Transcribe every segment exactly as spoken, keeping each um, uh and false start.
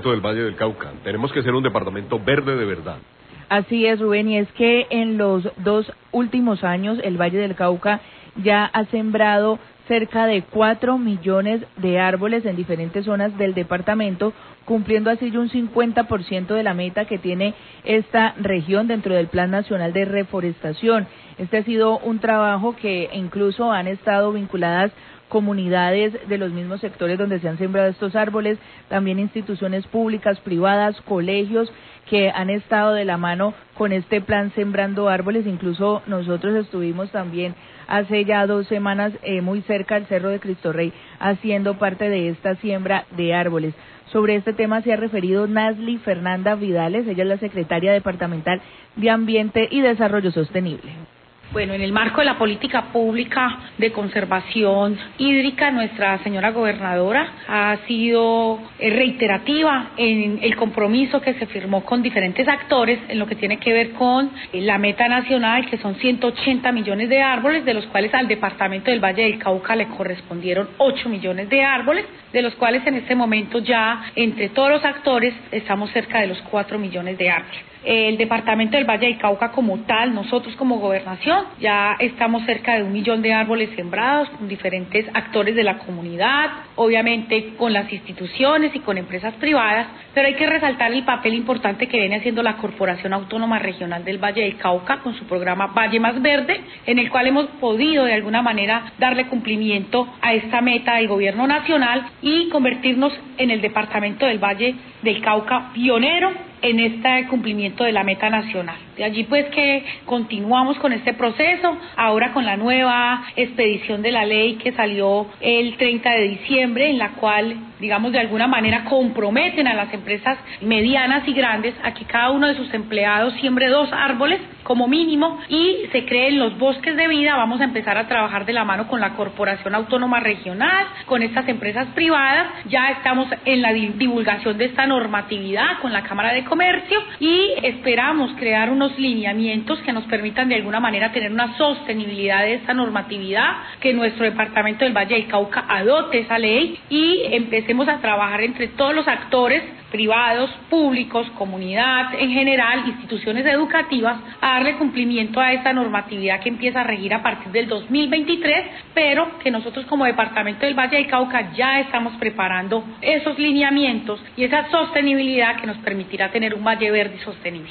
departamento del Valle del Cauca. Tenemos que ser un departamento verde de verdad. Así es, Rubén, y es que en los dos últimos años el Valle del Cauca ya ha sembrado cerca de cuatro millones de árboles en diferentes zonas del departamento, cumpliendo así un cincuenta por ciento de la meta que tiene esta región dentro del Plan Nacional de Reforestación. Este ha sido un trabajo que incluso han estado vinculadas comunidades de los mismos sectores donde se han sembrado estos árboles, también instituciones públicas, privadas, colegios que han estado de la mano con este plan Sembrando Árboles. Incluso nosotros estuvimos también hace ya dos semanas eh, muy cerca del Cerro de Cristo Rey haciendo parte de esta siembra de árboles. Sobre este tema se ha referido Nasli Fernanda Vidales, ella es la secretaria departamental de Ambiente y Desarrollo Sostenible. Bueno, en el marco de la política pública de conservación hídrica, nuestra señora gobernadora ha sido reiterativa en el compromiso que se firmó con diferentes actores en lo que tiene que ver con la meta nacional, que son ciento ochenta millones de árboles, de los cuales al departamento del Valle del Cauca le correspondieron ocho millones de árboles, de los cuales en este momento ya entre todos los actores estamos cerca de los cuatro millones de árboles. El departamento del Valle del Cauca como tal, nosotros como gobernación, ya estamos cerca de un millón de árboles sembrados con diferentes actores de la comunidad, obviamente con las instituciones y con empresas privadas, pero hay que resaltar el papel importante que viene haciendo la Corporación Autónoma Regional del Valle del Cauca con su programa Valle Más Verde, en el cual hemos podido de alguna manera darle cumplimiento a esta meta del gobierno nacional y convertirnos en el departamento del Valle del Cauca pionero en este cumplimiento de la meta nacional. De allí pues que continuamos con este proceso, ahora con la nueva expedición de la ley que salió el treinta de diciembre, en la cual, digamos, de alguna manera comprometen a las empresas medianas y grandes a que cada uno de sus empleados siembre dos árboles como mínimo y se creen los bosques de vida. Vamos a empezar a trabajar de la mano con la Corporación Autónoma Regional, con estas empresas privadas. Ya estamos en la divulgación de esta normatividad con la Cámara de Comercio y esperamos crear unos lineamientos que nos permitan de alguna manera tener una sostenibilidad de esta normatividad, que nuestro departamento del Valle del Cauca adopte esa ley y empecemos a trabajar entre todos los actores privados, públicos, comunidad en general, instituciones educativas, a darle cumplimiento a esta normatividad que empieza a regir a partir del dos mil veintitrés, pero que nosotros como departamento del Valle del Cauca ya estamos preparando esos lineamientos y esa sostenibilidad que nos permitirá tener un valle verde y sostenible.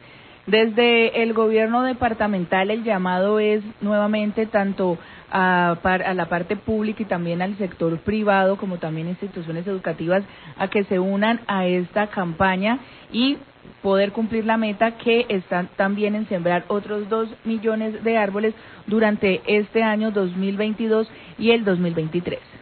Desde el gobierno departamental el llamado es nuevamente tanto a, a la parte pública y también al sector privado, como también instituciones educativas, a que se unan a esta campaña y poder cumplir la meta que está también en sembrar otros dos millones de árboles durante este año dos mil veintidós y el dos mil veintitrés.